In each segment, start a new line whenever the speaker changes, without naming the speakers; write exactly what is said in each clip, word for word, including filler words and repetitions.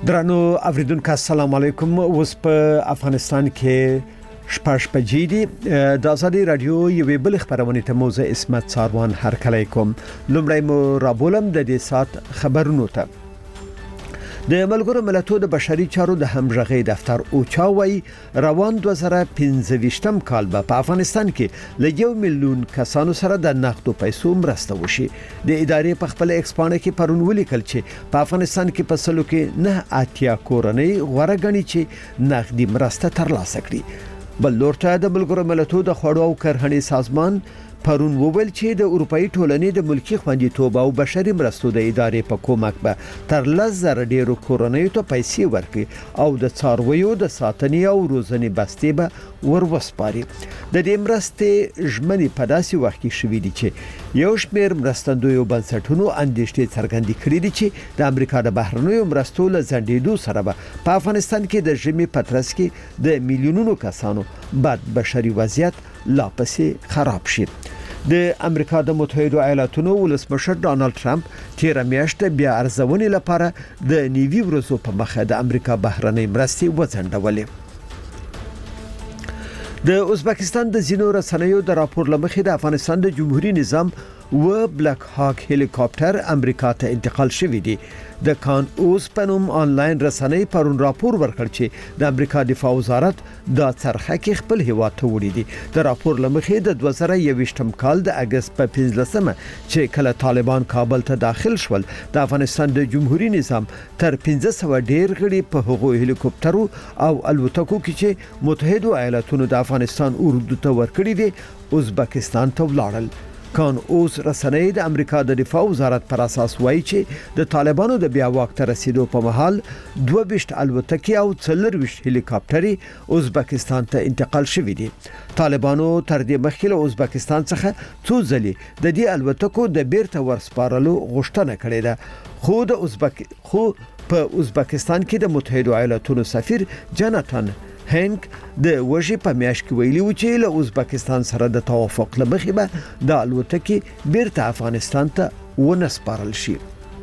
درنو اوریدونکو السلام علیکم. اوس په افغانستان کې شپږ بجې دي. د ازادي رادیو یوې بل خبرونه ته موزه اسمت ساروان هر کله کوم. لومړی مو رابولم د دې سات خبرونو ته. د ملګرو ملتونو د بشري چارو د همغږي دفتر اوچا وای روان دوه زره پنځه ویشتم کال په افغانستان کې لږ یو میلیون کسانو سره د نقدو پیسو مرسته وشي. د ادارې په خپل ایکسپانه کې پرون ولیکل چې په افغانستان کې په سلو کې نه اتیا کورنۍ غوړه غني چې نقدي مرسته ترلاسه کړي. بل لورته د ملګرو ملتونو د خوړو او کرهڼې سازمان پرون وویل چې د اروپאי ټولنې د ملکی خوندیتوب او بشري مرستو د ادارې په کومک به تر لس زره ډیرو کورنیو ته پیسې ورکړي او د څارویو د ساتنې او روزنې بستې به وروسپاري. د دې مرستې ژمنې په داسې وخت کې شوې دي چې یو شمېر مرستندویو بنسټونو اندېښنې څرګندې کړې دي چې د امریکا د بهرنیو مرستو له ځنډېدو سره به په افغانستان کې د ژمي په ترڅ کې د میلیونونو کسانو بد بشري وضعیت لا پسې خراب شي. د امریکا د متحده ایالاتونو ولسمشر ډانلډ ټرمپ تیر میاشت بیا ارزونې لپاره د نیوي ورځو په مخه د امریکا بهرنۍ مرستې وځنډولې. د ازبکستان د زینو رسنیو د راپور لمخې د افغانستان د جمهوریت نظام و بلک هاک هلیکاپټر امریکا ته انتقال شوی دی. د کان اوس پنوم آنلاین رسنۍ پرون راپور ورکړ چې د امریکا دفاع وزارت د څرخه کې خپل هیواد ته وړي دي. د راپور لمخې د دوه زره یوویشتم کال د اگست په پنځلسمه چې کله طالبان کابل ته داخل شول د افغانستان د جمهوریت نظام تر پنځه سوه ډیر غړي په هغو هلیکاپټرو او الوتکو کې چې متحده ایالاتونو د افغانستان اردو ته ورکړي دي ازبکستان ته ولاړل. کان اوس رسنۍ د امریکا د دفاع وزارت پر اساس وایي چې د طالبانو د بیا واک ته رسیدو په مهال دوه ویشت الوتکې او څلور ویشت هلیکاپټرې ازبکستان ته انتقال شوې دي. طالبانو تر دې مخکې له ازبکستان څخه څو ځلې د دې الوتکو د بیرته ورسپارلو غوښتنه کړې ده. خو د ازبک خو په ازبکستان کې د متحده ایالاتونو سفیر جاناتان هنک د وژې په میاشت کې ویلي و چې له ازبکستان سره د توافق لمخې به د الوتکې بیرته افغانستان ته ونسپارل شي.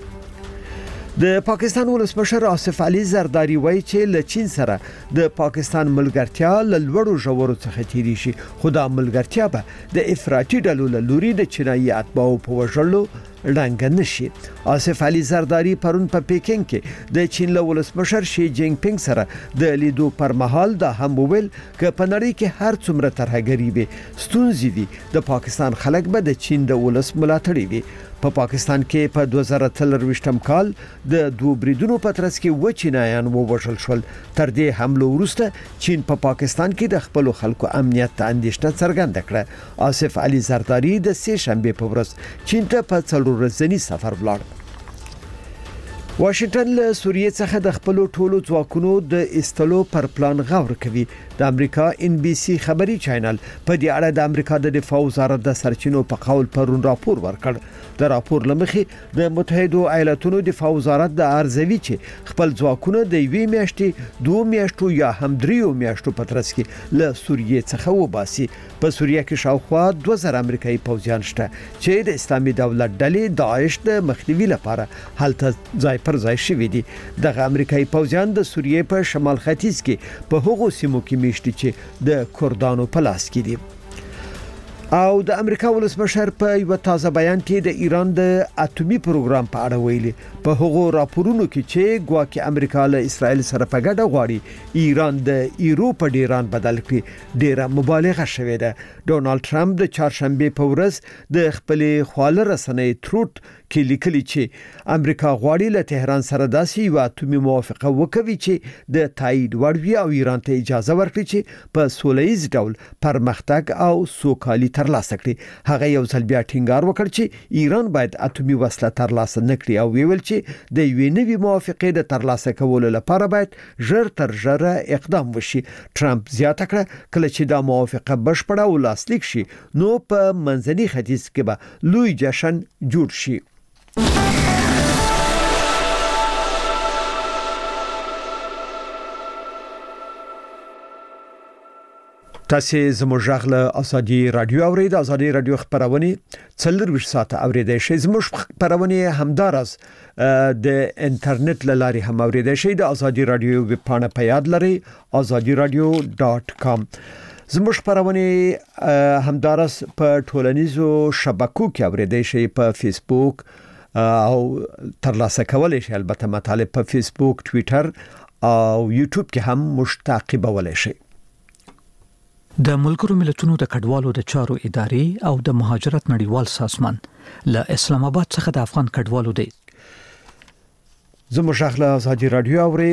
د پاکستان ولسمشر آصف علي زرداری وایي چې له چین سره د پاکستان ملګرتیا له لوړو ژورو څخه تیری شي، خو دا ملګرتیا به د افراطي ډلو له لوري د چینایي اتباعو په وژلو ړنګ نشي. آصف علي زرداری پرون په پیکینګ کې د چین له ولسمشر شي جینګ پینګ سره د لیدو پر مهال دا هم وویل چې په نړۍ کې هر څومره ترهګري وي ستونزې دي د پاکستان خلک به د چین د ولس ملاتړي وي. په پا پاکستان کې په دوه زره څلرویشتم کال د دوه بریدونو په ترڅ کې و چینایان ووژل شول. تر دې حمله وروسته چین په پا پاکستان کې د خپل خلکو امنیت ته اندېښنه څرګنده کړه. آصف علي زرداری د سه شنبه په ورځ چین ته په څلور ورځنی سفر ولاړ. واشنگټن له سوریې څخه د خپل ټولو ځواکونو د استلو پر پلان غور کوي. د امریکا ان بي سي خبري چینل په دې اړه د امریکا د دفاع وزارت د سرچینو په قول پرون راپور ورکړ. د راپور لمخې د متحده ایالاتونو دفاع وزارت د ارزوي چې خپل ځواکونه د یوې میاشتې دوه میاشتو یا هم دریو میاشتو په ترڅ کې له سوریې څخه وباسي. په سوریه کې شاوخوا دوه زره امریکایي پوځیان شته چې د اسلامي دولت ډلې داعش د مخنیوي لپاره هلته ځای پر ځای شوي دي. دغه امریکایي پوځیان د سوریې په شمال ختیځ کې په هغو سیمو کې میشتي چې د کردانو په لاس کې دي. او د امریکا ولسمشر په یو تازه بیان کې د ایران د اټومي پروګرام په اړه ویلي. په هغو راپورونو کې چې ګواکې امریکا له اسرائیل سره په ګډه غواړي ایران د ایرو په ډیران بدل کړي ډیره مبالغه شوې ده. ډونالد ټرمپ د چهارشنبه په ورځ د خپل خواله رسنۍ تروت کې لیکلي چې امریکا غواړي له تهران سره داسې یو اټومي موافقه وکړي چې د تایید وړ وي او ایران ته اجازه ورکړي چې په سولهییز ډول پرمختګ او سوکالي ترلاسه کړي. هغه یو ځل بیا ټینګار وکړ چې ایران باید اټومي وسله ترلاسه نکړي او ویل چې د یوې نوې موافقې د ترلاسه کولو لپاره باید ژر تر ژره اقدام وشي. ټرمپ زیاته کړه کله چې دا موافقه بشپړه او لاسلیک شي نو په منځني ختیځ کې به لوی جشن جوړ شي. تاسو زموږ غږ له ازادي رادیو اورید. ازادي رادیو خبرونه څلور ساعت اوریدای شئ. زموږ خبرونه همدارس د انټرنیټ لاري هم اوریدای شئ. د ازادي رادیو ویب پاڼه په یاد لرئ ازادي رادیو ډاټ کام. زموږ خبرونه همدارس په ټولنیزو شبکو کې اوریدای شئ. په فیسبوک او ترلاسه کولای شئ البته مطالب په فیسبوک، ټوئیټر او یوټیوب کې هم مشتاقبولای شئ.
د ملګرو ملتونو د کډوالو د چارو ادارې او د مهاجرت نړیوال سازمان له اسلام آباد څخه د افغان کډوالو د زموږ شغله ازادي رادیو اوري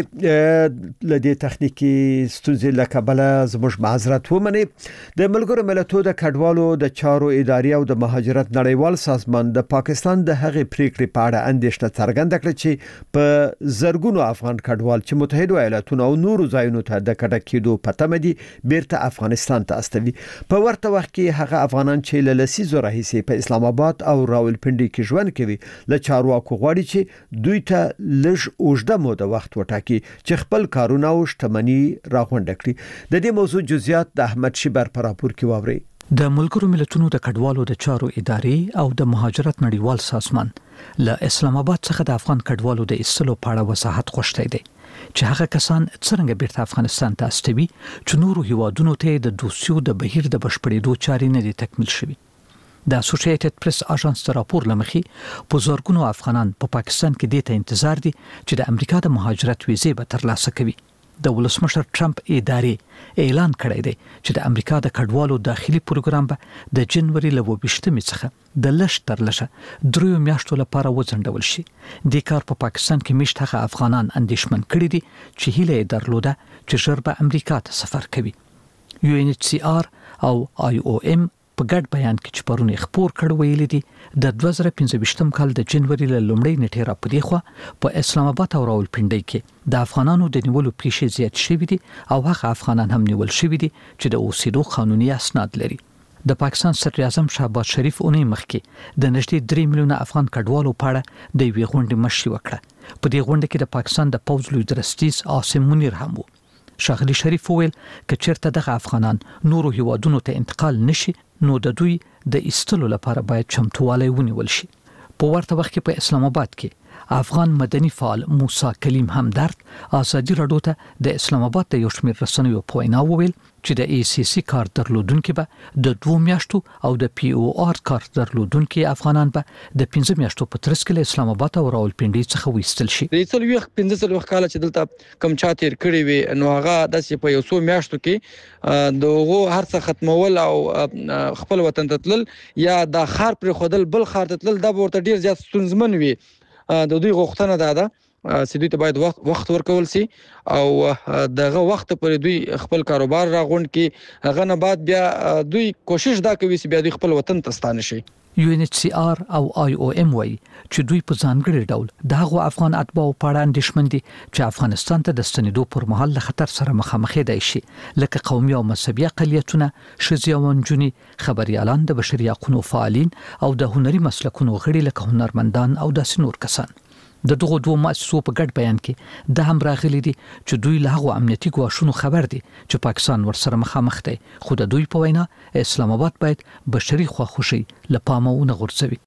لدی تخنیکی ستونزې لکبله زموږ معذرت ومني. د ملګرو ملتونو د کډوالو د چارو ادارې او د مهاجرت نړیوال سازمان د پاکستان د هغې پریکړې په اړه اندېښنه څرګنده کړه چې په زرګونو افغان کډوال چې متحده ایالاتونو او نورو ځایونو ته د کډه کېدو په تمه دي بیرته افغانستان ته استوي. په ورته وخت کې هغه افغانان چې له لسیزو راهیسې په اسلام آباد او راولپنډي کې ژوند کوي له چارواکو غواړي چې دوی ته لږ اوږده موده وخت وټاکي چې خپل کارونه او شتمني راغونډ کړي. د دې موضوع جزئیات د احمد شیبر پر راپور کې واوري. د ملګرو ملتونو د کډوالو د چارو ادارې او د مهاجرت نړیوال سازمان له اسلام آباد څخه د افغان کډوالو د ایستلو په اړه وضاحت غوښتي دي چې هغه کسان څنګه بیرته افغانستان ته استوي چې نورو هیوادونو ته د دوسیو د بهیر د بشپړېدو چارې نه دي تکمیل شوي. د اسوسییټډ پریس اژانس د راپور لمخې په زورګونو افغانان په پا پاکستان کې د ته انتظار دي چې د امریکا د مهاجرت ویزې به ترلاسه کوي. د ولسمشر ټرمپ ادارې اعلان کړی دی چې د امریکا د کډوالو داخلي پروګرام به د جنوري له وبشتمې څخه د لښ تر لښه دریو میاشتو لپاره وځنډول شي. د کار په پا پاکستان کې مشته افغانان اندېښمن کړي دي چې هیله یې درلوده چې ژر به امریکا ته سفر کوي. یو ان ایچ سی آر او آی او ام په ګډ بیان کې چې پرونی خبر کړ ویل دي د دوه زره پنځه کال د جنوري له لومړۍ نیټې را پدې خو په اسلام آباد او راولپنډي کې د افغانانو د نیولو پیښې زیات شوې دي او هغه افغانان هم نیول شوې دي چې د اوسېدو قانوني اسناد لري. د پاکستان صدر اعظم شهباز شریف اونۍ مخکې د نږدې درې میلیونه افغان کډوالو په اړه د وی غونډې مشي وکړه. په دې غونډه کې د پاکستان د پوز لوی درستیز عاصم منیر هم وو. شاغلی شریف ویل چې چیرته دغه افغانان نورو هیوادونو ته انتقال نشي نو د دوی د ایستلو لپاره باید چمتووالی ونیول شي. په ورته وخت کې په اسلام آباد کې افغان مدني فعال موسی کلیم همدرد ازادي رادیو ته د اسلام آباد د یو شمېر رسنیو په وینا وویل چې د ای سی سی کار درلودونکو به د دوه میاشتو او د پی او آر کار درلودونکو افغانان به د پنځه میاشتو په ترڅ کې اسلام آباد او راولپنډي څخه وېستل شي.
د څلوي پنځه څلوي کال چې دلته کم چا تیر کړی وي نو هغه د په یو څو میاشتو کې دغه هر څه ختمول او خپل وطن ته تلل یا د خار پر خودل بل خار ته تلل د ورته ډیر زیات ستونزمن وي. د دوی غوښتنه ده ده چې دوی ته باید وخت وخت ورکول شي او دغه وخت پر دوی خپل کاروبار راغونډ کی هغه نه بعد بیا دوی کوشش دا کوي چې بیا دوی خپل وطن ته ستانه شي.
یو ان ایچ سی آر او آی او ام وای چې دوی په ځانګړي ډول دغه افغان اتباع په اړه اندېښمن دي چې افغانستان ته د ستنېدو پر مهال له خطر سره مخامخ دي شي لکه قومي او مذهبي اقلیتونه، ښځې او نجونې، خبريالان، د بشري حقوقو فعالین او د هنري مسلکونو غړي لکه هنرمندان او داسې نور کسان. د دغه دوه مؤسسو په ګډ بیان کې د هم راغلي دي چې دوی له هغو امنیتي ګواښونو خبر دي چې پاکستان ورسره مخامخ دی خو د دوی په وینا اسلام آباد باید بشري خواخوشي له پامه ونه غورځوي.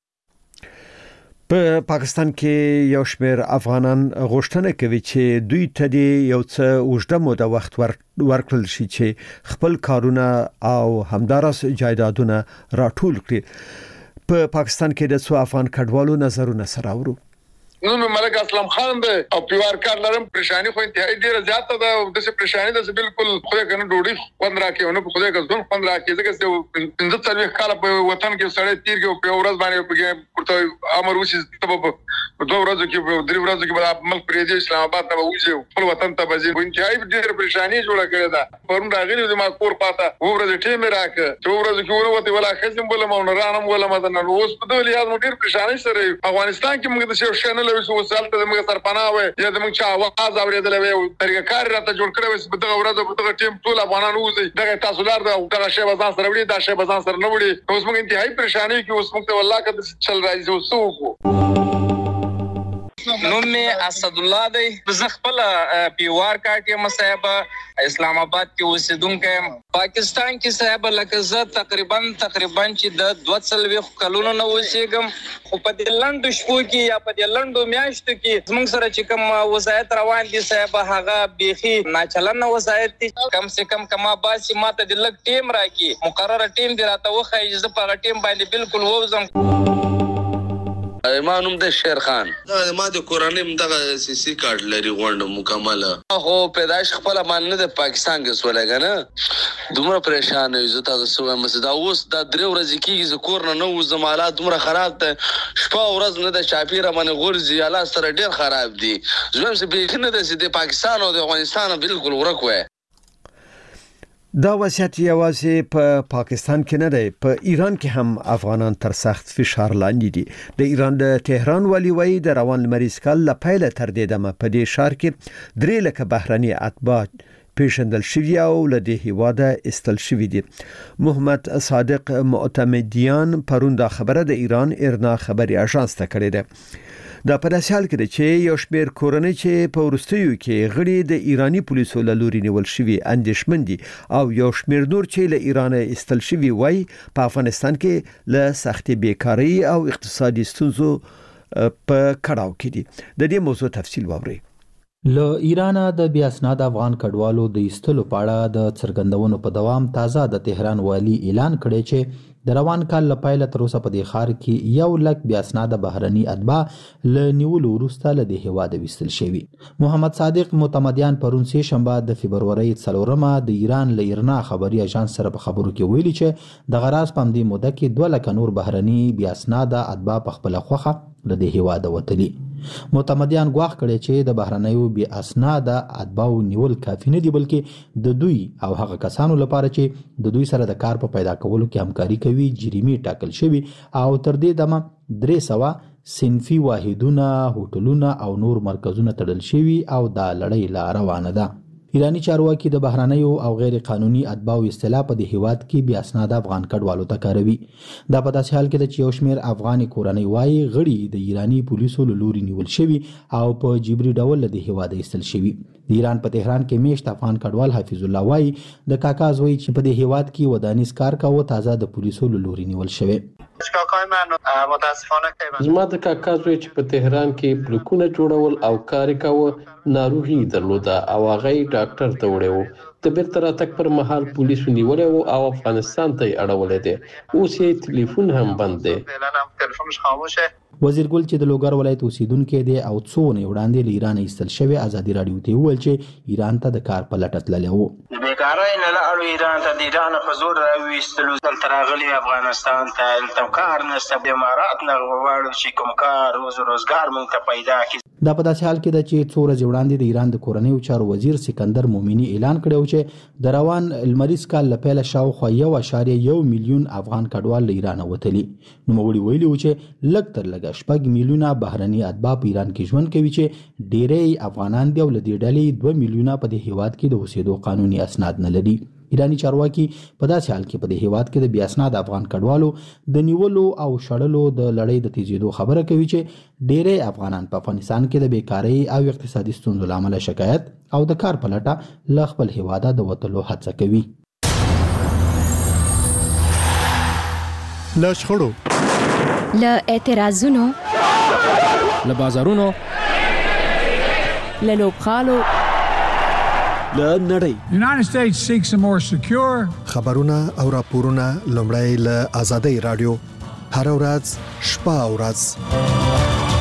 په پاکستان کې یو شمېر افغانان غوښتنه کوي چې دوی ته د یو څه اوږده موده وخت ورکړل شي چې خپل کارونه او همدارس جایدادونه راټول کړي. په پاکستان کې د څو افغان کډوالو نظرونه سره ورو.
نو ملک اسلام خان دی او پیوار کار لرم پریشانی خو انتهایی ډیره زیاته ده او د څه پریشانی ده بالکل خو کنه ډوډۍ خوند راکې نه خو دې غزون خوند راکې ځکه چې پنځه څلوي کال په وطن کې سړی تیر کې په ورځ باندې په ورته امر وشي په دوه ورځو کې په درې ورځو کې په ملک پرې دی اسلام آباد ته وځي خپل وطن ته وځي انتهایی ډیره پریشانی جوړه کړې ده. پرون راغلی د ما کور پاته ورځ ټیم راکې چې ورځ کې ورته ولا خزم بوله مونږ رانم ولا مدن اوس په دې لحاظ مو ډیر پریشانی سره افغانستان کې موږ د شیو شنل وسو وسالته موږ سرپناه وي یا موږ چا आवाज اوریدل وي طریقه کار راته جوړ کړو چې په دغه ورځ په دغه ټیم ټول افغانان وځي دغه تاسو لار دغه شی بازار سره وړي دا شی بازار سره نه وړي اوس موږ انتهایی پریشانی کې اوس موږ ته والله کده چل راځي اوس وو
نوم مې اسد الله دی. زه خپل پیوار کاټ یم صاحب، اسلام آباد کې اوسېدونکی یم. پاکستان کې صاحب لکه زه تقریبا تقریبا چې د دوه څلوېښت کلونو نه اوسېږم، خو په دې لنډو شپو کې یا په دې لنډو میاشتو کې زموږ سره چې کوم وضعیت روان دي صاحب هغه بیخي ناچلنه وضعیت دي. کم سے کم کما باسي ماته د لږ ټیم راکړي، مقرره ټیم دې راته وښایي چې زه په هغه ټیم باندې بالکل ووځم.
ما نوم د شیر خان. دا ما د کورنۍ دغه سیسی کارت لري غونډه مکمله. هو پیدائش خپل مان نه د پاکستان کې سولګا نه دومره پریشان یم. زه تاسو سوه مسدا اوس دا درې ورځې کېږي زه کور نه نه وځم. حالات دومره خراب ته شپه ورځ نه د چاپیره باندې غورځي. حالات سره ډېر خراب دي. زه هم څه نه د د پاکستان او د افغانستان بالکل ورک وای.
دا وضعیت یوازې په پا پاکستان کې نه دی، په ایران کې هم افغانان تر سخت فشار لاندې دي. د ایران د تهران والی وایي د روان لمریز کال له پیله تر دې دمه په دې ښار کې درې لکه بهرني اتباع پیژندل شوي او له دې هیواده ایستل شوي دي. محمد صادق معتمدیان پرون دا خبره د ایران ایرنا خبري اژانس ته کړې ده. دا په داسې حال کې ده چې یو شمېر کورنۍ چې په وروستیو کې غړي د ایرانی پولیسو له لوري نیول شوي اندېښمن دي او یو شمېر نور چې له ایرانه ایستل شوي وایي په افغانستان کې له سختې بیکارۍ او اقتصادي ستونزو په کړاو کې دي. د دې موضوع تفصیل واورئ.
له ایران د بیا اسناد افغان کډوالو د ایستلو په اړه د څرګندونو په دوام تازه د تهران والی اعلان کړی چې د روان کال له پیله تر اوسه په دې ښار کې یو لک بیا اسناد بهرني اتباع له نیولو وروسته له دې هیواده ویستل شوي. محمد صادق معتمدیان پرون سه شنبه د فبرورۍ څلورمه د ایران له ایرنا خبري اژانس سره په خبرو کې ویلي چې د غراس په همدې موده کې دوه لکه نور بهرني بیا اسناد اتباع په خپله خوښه له دې هیواده وتلي. معتمدیان ګواښ کړی چې د بهرنیو بیا اسناد اتباعو نیول کافي نه دي، بلکې د دوی او هغه کسانو لپاره چې د دوی سره د کار په پیدا کولو کې همکاري کوي جریمې ټاکل شوي او تر دې دمه درې سوه صنفي واحدونه، هوټلونه او نور مرکزونه تړل شوي او دا لړۍ لا روانه ده. ایرانی چارواکي د بهرنیو او غیر قانوني اتباعو اصطلاح په دې هیواد کې بیا اسناد افغان کډوالو ته کاروي. دا په داسې حال کې ده چې یو شمېر افغاني کورنۍ وایي غړي د ایرانی پولیسو له لوري نیول شوي او په جبري ډول له دې هیواده ایستل شوي. د ایران په تهران کې میشت افغان کډوال حفیظ الله وایي د کاکا زوی چې په دې هیواد کې ودانیز کار کاوه تازه د پولیسو له لوري نیول شوی.
زما د کاکا زوی چې په تهران کې بلوکونه جوړول او کار کاوه ناروغي درلوده او هغه ډاکټر ته وړی و. د بیرته راتګ پر مهال پولیسو نیولی و او افغانستان ته یې اړولی دی. اوس یې ټلیفون هم بند دی.
وزیر ګل چې د لوګر ولایت اوسیدونکی دی او څو ونې وړاندې له ایران ایستل شوی ازادي راډیو ته وویل چې ایران ته د کار په لټه تللی و.
د بیکارۍ نه لاړو ایران ته، د ایران په زور راویستلو، دلته راغلي افغانستان ته، دلته کار نشته، د امارات نه غواړو چې کوم کار روزګار موږ ته پیدا کړي.
دا په داسې حال کې ده چې څو ورځې وړاندې د ایران د کورنیو چارو وزیر سکندر مومني اعلان کړی و چې د روان لمریز کال له پیله شاوخوا یو اعشاریه یو میلیون افغان کډوال له ایرانه وتلي. نوموړي ویلي و چې لږ تر لږه شپږ میلیونه بهرني اتباع په ایران کې ژوند کوي چې ډېری افغانان دي او له دې ډلې دوه میلیونه په دې هیواد کې د اوسېدو قانوني اسناد نه لري. ایرانی چارواکي په داسې حال کې په دې هیواد کې د بیا اسناد افغان کډوالو د نیولو او شړلو د لړۍ د تیزېدو خبره کوي چې ډېری افغانان په افغانستان کې د بیکارۍ او اقتصادي ستونزو له امله شکایت او د کار په لټه له خپل هیواده د وتلو هڅه کوي.
له شخړو،
له اعتراضونو،
له بازارونو،
له لوبغالو،
له نړۍ.
United States seeks a more secure
خبرونه او راپورونه لومړی له آزادۍ رادیو هر ورځ شپه او ورځ.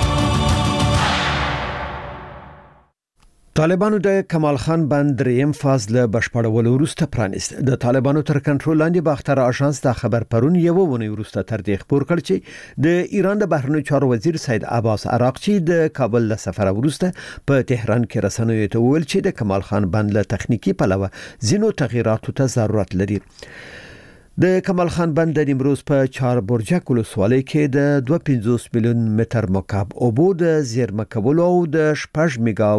طالبانو د کمال خان بند دریم فاز له بشپړولو وروسته پرانیست. د طالبانو تر کنټرول لاندې باختر اژانس دا خبر پرون یو ونی وروسته تر دې خبر کړ چې د ایران د بهرنیو چارو وزیر سید عباس عراقچی د کابل له سفر وروسته په تهران کې رسنیو ته ویل چې د کمال خان بند له تخنیکی پلوه زینو تغییراتو ته ضرورت لري. د کمال خان بند د نیمروز په چار برجک ولسوالۍ کې د دوه سوه پنځوس میلیون متر مکعب اوبو د زیرمه کولو او د شپږ میگا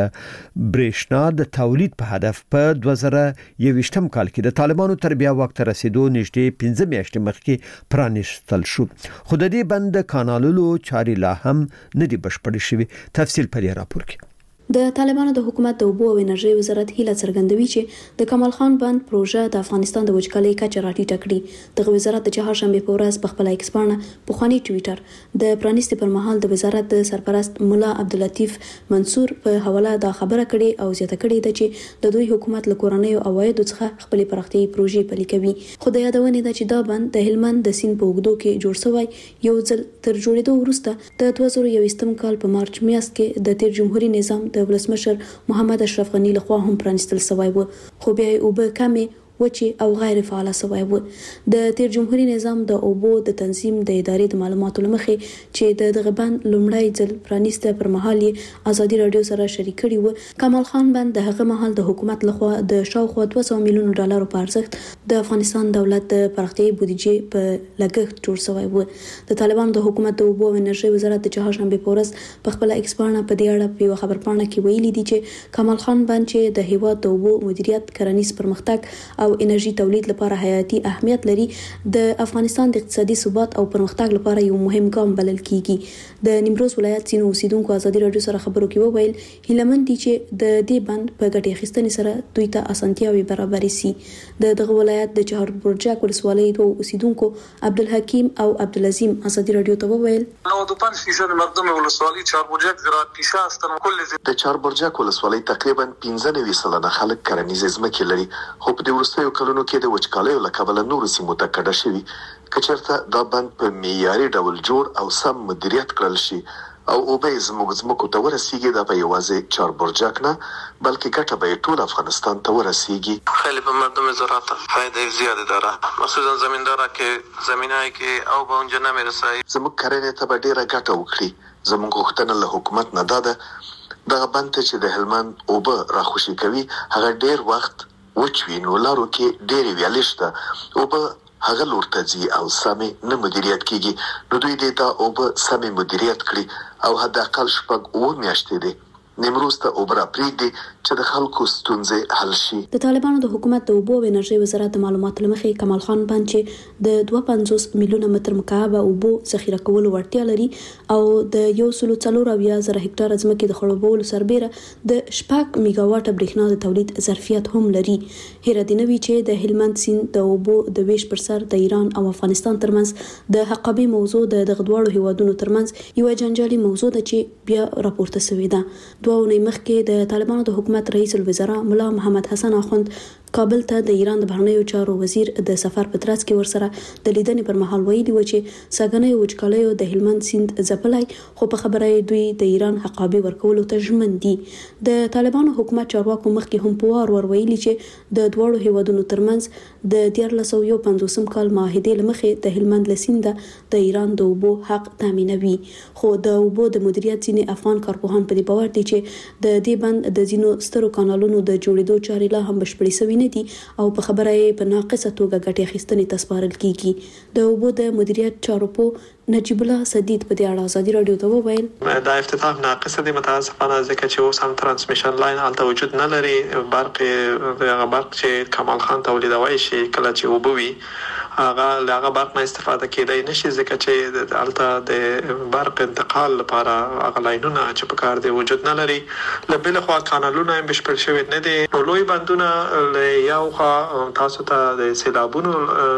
ولټ برېښنا د تولید په هدف په دوه زره یوویشتم کال کې د طالبانو تر بیا وخت رسیدو نږدې پنځه میاشتې مخکې پرانیستل شو، خو د دې بند کانالونو چارې لا هم نه دي بشپړې شوې. تفصیل په دې راپور کې.
د طالبانو د حکومت د اوبو او انرژي وزارت هیله څرګندوي چې د کمال خان بند پروژه د افغانستان د وچکالۍ کچه راټیټه کړي. د وزارت د چهارشنبه په ورځ په خپل ایکس باندې په خواني ټوئیټر د پرانیستي پر مهال د وزارت د سرپرست مولا عبداللطیف منصور په حواله دا خبره کړې او زیاته کړې ده چې د دوی حکومت له کورنۍ او عوایدو څخه خپل پراختیايي پروژې پلي کوي. خو د یادونه ده چې دا بند د هلمند د سیند په اوږدو کې جوړ شوی یو ځل تر جوړېدو وروسته د دوه زره یوویشتم کال په مارچ میاشت کې د تیر جمهوریت نظام د ولسمشر محمد اشرف غنی لخوا هم پرانستل شوی و، خو بیا اوبه کمې وچی او غیر فعال شوی و. د تیر جمهوریت نظام د اوبو د تنظیم د ادارې د معلوماتو لمخې چې د دغه بند لومړی ځل پرانیسته پر مهال یې ازادي رادیو سره شریک کړي و. کمال خان بند د هغه مهال د حکومت لخوا د شاوخوا دوه سوه میلیون ډالر په ارزښت د افغانستان دولت د پراختیايي بودیجې په لګښت جوړ شوی و. د طالبانو د حکومت د اوبو او انرژي وزارت د چهارشنبه په ورځ په خپل ایکس باندې په دې اړه په خبرپاڼه کې ویلي دي چې کمال خان بند چې د هیواد د اوبو مدیریت، کرنیز پرمختګ او انرژي تولید لپاره حیاتي اهمیت لري، د افغانستان د اقتصادي ثبات او پرمختګ لپاره یو مهم ګام بلل کیږي. د نیمروز ولایت ځینو اوسیدونکو ازادي رادیو سره خبرو کې وویل هیلمن دي چې د دې بند په ګټې اخیستنې سره دوی ته اسانتیاوي برابرې سي. د دغه ولایت د چهار برجک ولسوالۍ دوه اوسیدونکو عبدالحکیم او عبدالعظیم ازادي رادیو ته وویل
نو د پنځه فیصد مقدمه ولسوالۍ چهار برجک زراعت پیشه استن کل
د چهار برجک ولسوالۍ تقریبا پنځه نوي سلنه خلک کرنیز ځمکې لري، خو په دې وروستیو کلونو کې د وچکالۍ له کبله نور سیمو ته کډه شوي. که چېرته دا بند په معیاري ډول جوړ او سم مدیریت کړل شي او اوبه زموږ ځمکو ته ورسیږي، دا به یوازې چهار برجک نه بلکې ګټه به ټول افغانستان ته ورسیږي.
خیلی به مردم زراعت فایده زیاده داره، خصوصا زمیندارا که زمینایی که او به اونجا نمیرسه.
زموږ کرنې ته به ډیره ګټه وکړي. زموږ غوښتنه له حکومت نه دا ده دغه بند ته چې د هلمند اوبه راخوشي کوي هغه ډیر وخت وچ وي، نو لارو کې ډېرې ویالې شته، اوبه هغه لور ته ځي او سمې نه مدیریت کیږي، نو دوی دې ته اوبه سمې مدیریت کړي او حد اقل شپږ اووه میاشتې دی نیمروز ته اوبه راپرېږدي چې د خلکو ستونزې حل شي.
د طالبانو د حکومت د اوبو او انرژي وزارت د معلوماتو لمخې کمال خان بند چې د دوه سوه پنځوس میلیونه متر مکعب اوبو ذخیره کولو وړتیا لري او د یو سل څلور اویا زره هکټاره ځمکې د خړوبولو سربیره د شپږ میگا واټ برېښنا د تولید ظرفیت هم لري. هیره دې نه وي چې د هلمند سیند د اوبو د ویش پر سر د ایران او افغانستان ترمنځ د حقابې موضوع د دغه دواړو هیوادونو ترمنځ یو جنجالي موضوع ده چې بیا راپورته شوې ده. دوه اونۍ مخکې د طالبانو د حکومت رئیس الوزرا مولا محمد حسن اخوند کابل ته د ایران د بهرنیو چارو وزیر د سفر په ترڅ کې ورسره د لیدنې پر مهال ویلي و چې ساګنې وچکالیو د هلمند سیند ځپلای، خو په خبره دوی د ایران حقابې ورکولو ته ژمن دي. د طالبانو حکومت چارواکو مخکې هم په وار ور ویلي چې د دواړو هیوادونو ترمنځ د دیارلس سوه یو پنځوسم کال معاهدې لمخې د هلمند له سینده د ایران د اوبو حق تامینوي، خو د اوبو د مدیریت ځینې افغان کارپوهان په دې باور دي چې د دې بند د ځینو سترو کانالونو د جوړېدو چارې لا هم بشپړې شوې نه دي او په خبره یې په ناقصه توګه ګټې اخیستنې ته سپارل کیږي. د اوبو د مدیریت چارو په نجیب الله سدید په دې اړه ازادي رادیو ته وویل
دا افتتاح ناقصه دي متاسفانه ځکه چې اوس هم ترانسمیشن لاین هلته وجود نه لري. برق هغه برق چې کمال خان تولیدوي شي کله چې اوبه وي هغه له هغه برق نه استفاده کېدای نشي ځکه چې هلته د برق انتقال لپاره هغه لاینونه چې په کار دی وجود نه لري. له بل خوا کانالونه هم بشپړ شوي نه دي. نو لوی بندونه له یو خوا تاسو ته د سیلابونو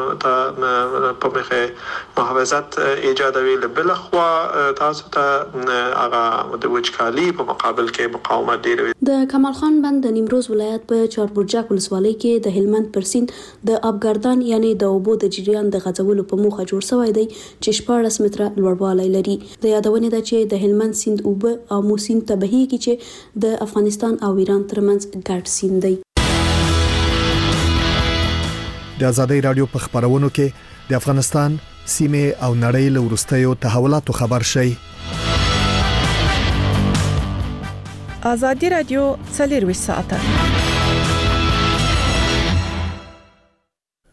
ته په مخه محافظت ایجادوي، له بل خوا تاسو ته هغه د وچکالي په مقابل کې مقاومت ډیر وي.
د کمال خان بند د نیمروز ولایت په چهار برجک ولسوالۍ کې د هلمند پر سیند د ابګردان یعنی د اوبو د جریان د غځولو په موخه جوړ شوی دی چې شپاړس متره لوړوالی لري. د یادونې ده چې د هلمند سیند اوبه امو سیند ته بهیږي چې د افغانستان او ایران ترمنځ ګډ سیند دی.
د ازادي رادیو په خبرونو کې د افغانستان سیمه او نړۍ له وروستیو تحولاتو خبر شي.
ازادي رادیو څلور ساعته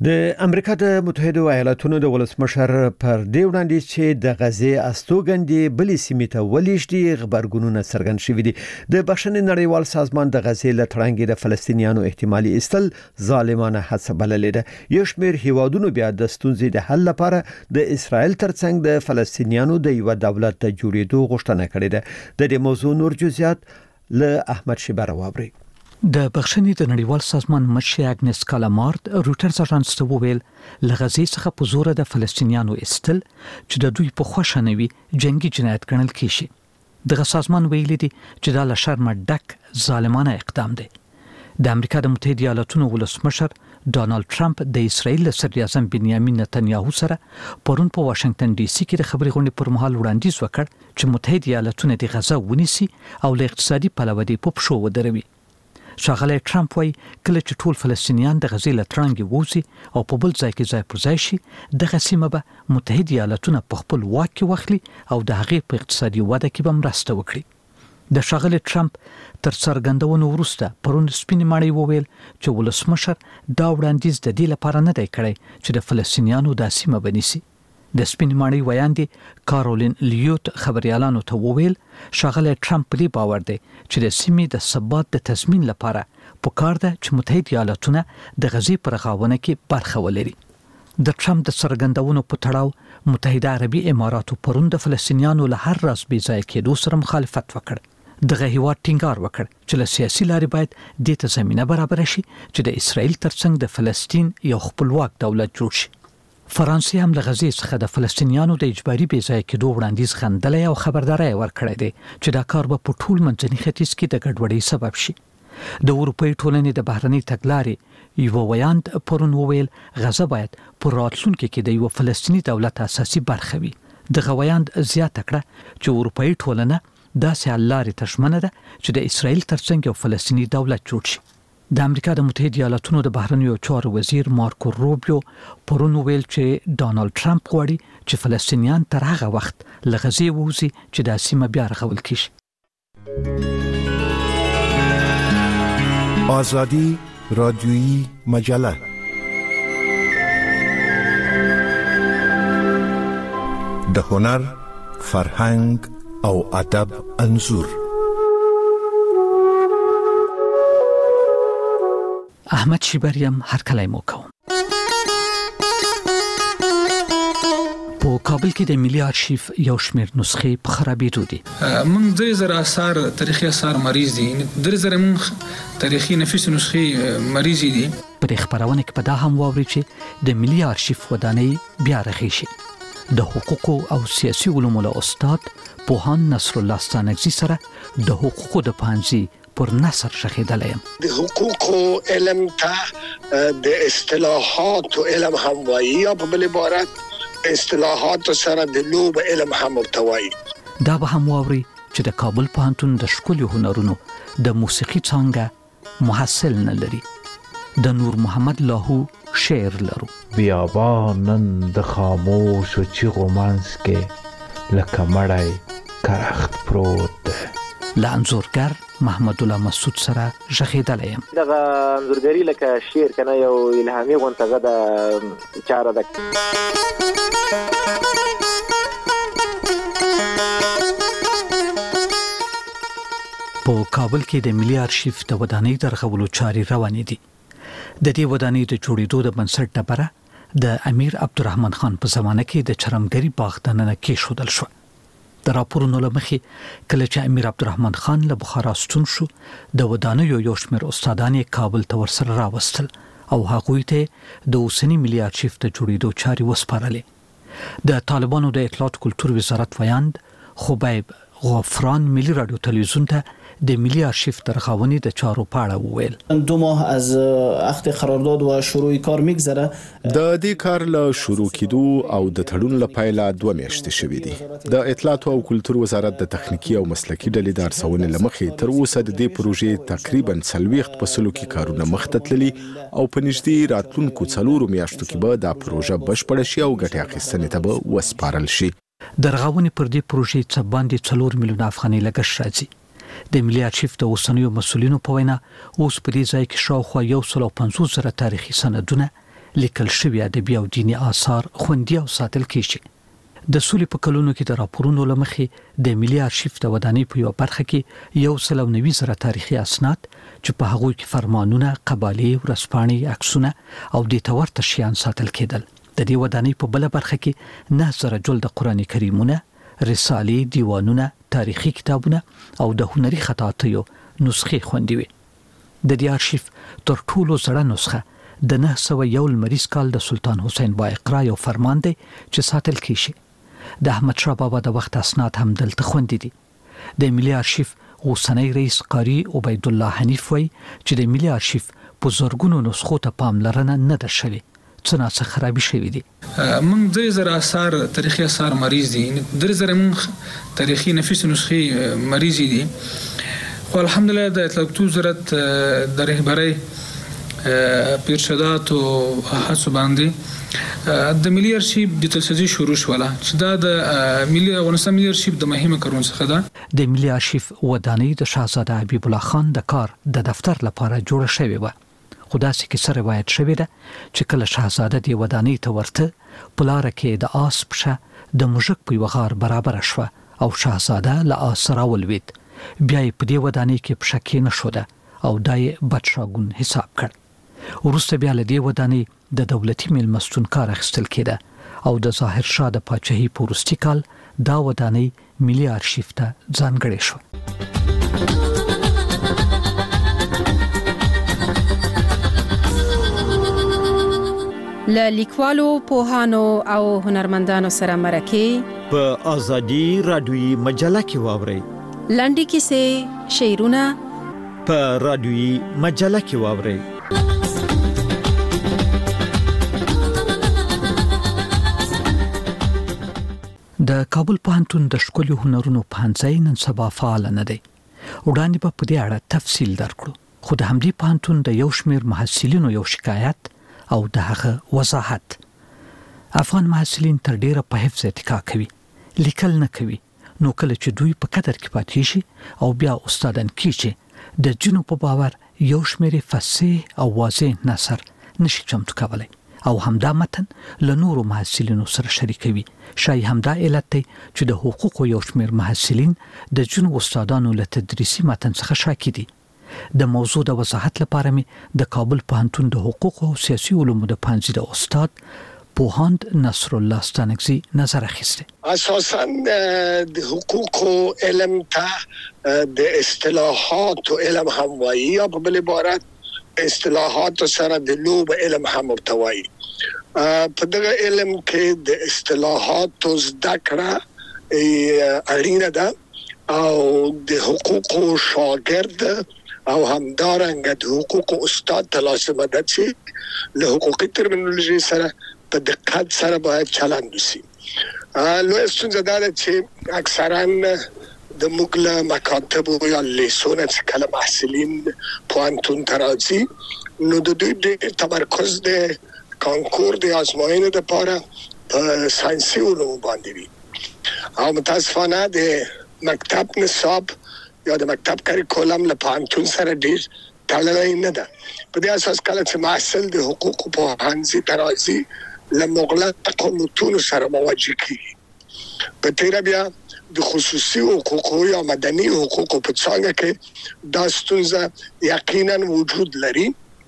د امریکا د متحده ایالاتونو د ولسمشر پر دې وړاندیز چې د غزې استوګنې بلې سیمې ته ولېږدي خبرګونونه څرګند شوي دي. د بخښنې نړیوال سازمان د غزې له تړانګې د فلسطینیانو احتمالي ایستل ظالمانه هڅه بللې ده. یو شمېر هیوادونو بیا د ستونزې د حل لپاره د اسرائیل ترڅنګ د فلسطینیانو د یو دولت د جوړېدو غوښتنه کړې ده. د دې موضوع نور جزئیات له احمد شیبر واوري.
د بخښنې د نړیوال سازمان مشر اګنس کالامارد روټرز اژانس ته وویل لغزي څخه په زور د فلسطینیانو استل چې د دوی په خوښه نوي جنگي جنایت ګڼل کیږي. دغه سازمان ویلي دي چې دا له شرمه ډک ظالمانه اقدام دی. د امریکا د متحده ایالاتونو ولسمشر ډانلډ ټرمپ د اسرائیل صدر اعظم بنیامین نتنیاهو سره پرون په واشنگټن ډي سي کې د خبري غونډې پر مهال وړاندیز وکړ چې متحده ایالاتونه د غزا ونیسي او له اقتصادي پلوه دی په پښو ودروي. ښاغلی ټرمپ وايي کله چې ټول فلسطینیان د غزې له تړانګې ووځي او په بل ځای کې ځای پر ځای شي دغه سیمه به متحده ایالاتونه په خپل واک کې واخلي او د هغې په اقتصادي وده کې به مرسته وکړي. د ښاغلی ټرمپ تر څرګندونو وروسته پرون سپینې ماڼۍ وویل چې ولسمشر دا وړاندیز د دې لپاره نه دی کړی چې د فلسطینیانو دا سیمه بنیسي. د سپینې ماڼۍ ویاندې کارولین لیوت خبريالانو ته وویل ښاغلی ټرمپ په دې باور دی چې د سیمې د ثبات د تضمین لپاره پکار ده چې متحده ایالاتونه د غزې پر غاونه کې برخه ولري. د ټرمپ د څرګندونو په تړاو متحده عربي اماراتو پرون د فلسطینیانو له هر راز بې ځای کېدو سره مخالفت وکړ. دغه هیواد ټینګار وکړ چې له سیاسي لارې باید دې ته زمینه برابر شي چې د اسرائیل ترڅنګ د فلسطین یو خپلواک دولت جوړ شي. فرانسې هم له غزې څخه د فلسطینیانو د اجباري بې ځای کېدو وړاندیز غندلی او خبرداری ورکړی دی چې دا کار به په ټول منځني ختیځ کې د ګډوډۍ سبب شي. د اروپایي ټولنې د بهرنۍ تګلارې یو ویاند پرون وویل غزه باید په راتلونکي کې د یو فلسطیني دولت اساسي برخه وي. دغه ویاند زیاته کړه چې اروپایي ټولنه داسې حل لارې ته ژمنه ده چې د اسرائیل ترڅنګ یو فلسطیني دولت جوړ شي. د امریکا د متحده ایالاتونو د بهرنیو چارو وزیر مارکو روبیو پرون ویل چې ډانلډ ټرمپ غواړي چې فلسطینیان تر هغه وخت له غزې ووځي چې د سیمه بیا رغول کیږي.
آزادی رادیویی مجله د هنر، فرهنګ او ادب انځور.
احمد شیبریم هر کله مو کوم. په کابل کې د ملي آرشیف یو شمېر نسخې په خرابېدو دي.
موږ درې زره آثار تاریخي آثار مریض دي. درې زره موږ تاریخي نفیس نسخې مریض دي.
په خبرونه کې په دا هم واوري چې د ملي آرشیف ودانۍ بیا رغې شي. د حقوقو او سیاسي علومو له استاد پوهان نصر الله ستانکزي سره د حقوقو د پانځي پر نصر شخیدلی یم.
د حقوقو علم ته د اصطلاحات او علم هم وایي یا په بل عبارت اصطلاحات سره د لوب علم هم ورتوي.
دا به هم واوري چې د کابل پوهنتون د ښکلي هنرونو د موسیقي څانګه محصل نه لري. د نور محمد لاهو شعر لرو.
بیابانن د خاموش و چیغو منځ کې لکه مړی کرخت پروت ده.
له انځورګر محمد الله مسعود سره ژغېدلی یم.
دغه انځورګري لکه شعر کنه یو الهامي غونډه ده چاره ده.
په کابل کې د ملي آرشیف د ودانۍ د رغولو چارې روانې دي. د دې ودانۍ د جوړېدو د بنسټ ډبره د امیر عبدالرحمن خان په زمانه کې د چرمګري باغ دننه کېښودل شوه. د راپورونو له مخې کله چې امیر عبدالرحمن خان له بخارا ستون شو د ودانیو یو شمېر استادان یې کابل ته ورسره راوستل او هغوی ته د اوسني ملي آرشیف د جوړېدو چارې وسپارلې. د طالبانو د اطلاعات کلتور وزارت ویاند خبیب غفران ملي رادیو تلویزیون ته د ملي آرشیف تر خاونی د چارو پاړه وویل.
دو ماه از عقد قرارداد و شروع کار میگذره.
د دې کار له شروع کېدو او د تړون له پایله دوه میاشتې شوې دي. د اطلاعات او کلتور وزارت د تخنیکی او مسلکی ډلې د ارڅونې لمخې تر اوسه د دې پروژې تقریبا څلوېښت په سلو کې کارونه مخته تللي او په نږدې راتلونکو څلورو میاشتو کې به دا پروژه بشپړه شي او ګټې اخیستنې ته به وسپارل شي.
د رغونې پر دې پروژې څه باندې څلور میلیونه افغانۍ لګښت راځي. د ملي آرشیف د اوسنیو مسؤلینو په وینا اوس په دې ځای کې شاوخوا یو سل او پنځوس زره تاریخي سندونه لیکل شوی ادبي او دینی آثار خوندي او ساتل کیږي. د سولې په کلونو کې د راپورونو لمخې د ملي آرشیف د ودانۍ په یو برخه کې یو سل او نوي زره تاریخي اسناد چې په هغه کې فرمانونه، قبالې، ورځپاڼې، عکسونه او د تورته شیان ساتل کېدل. د دې ودانۍ په بل برخه کې نه زره جلد قرآن کریمونه، رسالې، دیوانونه، تاریخي کتابونه او د هنري خطاطیو نسخې خوندي وي. د دې آرشیف تر ټولو زړه نسخه د نه سوه یو لمریز کال د سلطان حسین با اقرا یو فرمان دی چې ساتل کیږي. د احمد شاه بابا د وخت اسناد هم دلته خوندي دي. د ملي آرشیف اوسنی رئیس قاری عبید الله حنیف وایي چې د ملي آرشیف په زرګونو نسخو ته پاملرنه نه ده شوې، څه ناڅه خرابي شوي دي.
موږ درې زره اثار تاریخي اثار مریض دي، درې زره موږ تاریخي نفیس نسخې مریض دي. خو الحمدلله د اطلاق وزارت د رهبرۍ پیرشدات او هڅو باندې د ملي آرشیف د تاسیس شروع شوله چې دا د ملي افغانستان ملي آرشیف د مهمه کارون څخه ده.
د ملي آرشیف ودانۍ د شاهزاده حبیب الله خان د کار د دفتر لپاره جوړه شوې و. خو داسې کیسه روایت شوې ده چې کله شاهزاده د ودانۍ ته ورته په لاره کې د آس پښه د موږک په یو غار برابر شوه او شاهزاده له آس سره ولوید. بیا یې په دې ودانۍ کې پښه کېنښوده او دا یې بادشاهګون حساب کړ. وروسته بیا له دې ودانۍ د دولتي میلمستون کار اخیستل کېده او د ظاهر شاه د پاچاهۍ په وروستي کال دا ودانۍ ملي آرشیف ته ځانګړې شوه.
له لیکوالو، پوهانو او هنرمندانو سره مرکې
په ازادي رادیویي مجله کې واورئ.
لنډې کیسې، شعرونه
په رادیویي مجله کې واورئ.
د کابل پوهنتون د ښکلو هنرونو پوهنځی نن سبا فعال نه دی. وړاندې به په دې اړه تفصیل درکړو، خو د همدې پوهنتون د یو شمېر محصلینو یو شکایت او د هغه وضاحت. افغان محصلین تر ډیره په حفظ اتکا کوي، لیکل نه کوي، نو کله چې دوی په قدر کې پاتې شي او بیا استادان کیږي د جنو په باور یو شمېر فصیح او واضح نثر نشي چمتو کولی او همدا متن له نورو محصلینو سره شریکوي. شاید همدا علت دی چې د حقوقو یو شمېر محصلین د جنو استادانو له تدریسي متن څخه شاکي دي. د موضوع د وضاحت لپاره مې د کابل پوهنتون د حقوقو او سیاسي علومو د پوهنځي د استاد پوهاند نصر الله ستانکزي نظر اخیسته.
اساساً د حقوقو علم ته د اصطلاحات او علم هم وایي، یا په بل عبارت اصطلاحات سره د لوب علم هم ورتوي. په دغه علم کې د اصطلاحات زده کړه اړینه ده او د حقوقو شاګرد او همدارنګه د حقوقو استاد ته لازمه ده چې له حقوقي ترمینولوژي سره په دقت سره باید چلند وشي. لوی ستونزه دا ده چې اکثرا د موږ له مکاتبو یا لیسونه چې کله محصلین پوهنتون ته راځي نو د دوی ډېر تمرکز د کانکور د ازموینې لپاره په ساینسي علومو باندې وي او متاسفانه د مکتب نصاب یا د مکتب کریکولم له پوهنتون سره ډېر تړلی نه ده. په دې اساس کله چې محصل د حقوقو پوهنځي ته راځي له مغلقو متونو سره مواجه کېږي. په تېره بیا د خصوصي حقوقو یا مدني حقوقو په څانګه کې دا ستونزه یقینا وجود لري،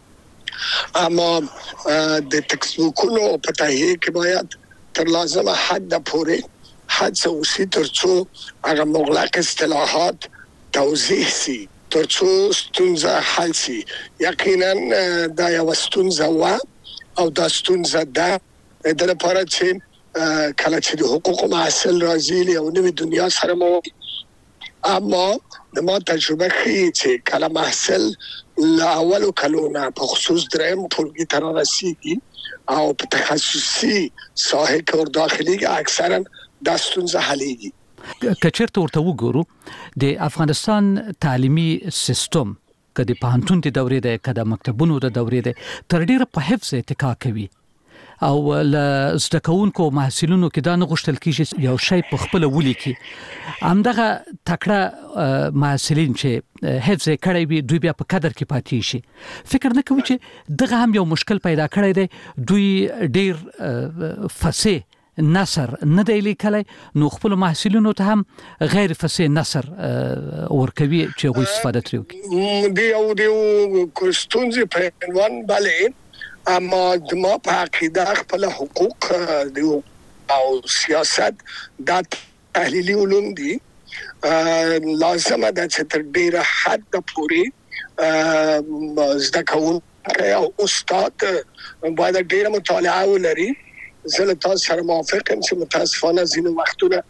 اما د ټکسټ بوکونو په تهیه کې باید تر لازمه حد پورې هڅه وشي ترڅو هغه مغلق اصطلاحات توضیح شي، ترڅو ستونزه حل شي. یقینا دا یو ستونزه و او دا ستونزه ده د لپاره چې کله چې د حقوقو محصل راځي له نوې دنیا سره مو، اما د ما تجربه ښیي چې کله محصل له اولو کلونو په خصوص دریم ټولګي ته رسیږي او په تخصصي ساحه کې ور داخليږي اکثرا دا ستونزه حلېږي.
که چېرته ورته وګورو د افغانستان تعلیمي سیستم که د پوهنتون د دورې ده که د مکتبونو د دورې ده تر ډیره په حفظ اتکا کوي. او ل زدکونکو محصلینو کې دا نه غوښتل کیږي یو شی په خپل ولیکي همدغه تکړه محصلین چې حفظ کړی وي دوی بیا په قدر کې پاتې شي. فکر نه کوي چې دغه هم یو مشکل پیدا کړی دی. دوی ډیر فصیح نثر نه دی لیکلی نو خپل محصلینو ته هم غیر فصیح نثر ورکوي چې هغوی استفاده ترې وکړي.
د یو د ستونزې په عنوان باندې اما ما په عقیده خپل حقوق او سیاست د تحلیلي علوم دي لازم ده چې تر ډیره حد پورې زده کوونکی او استاد باید ډیره مطالعه ولري. زه له تاسو سره موافق یم چې متاسفانه ځینې وختونه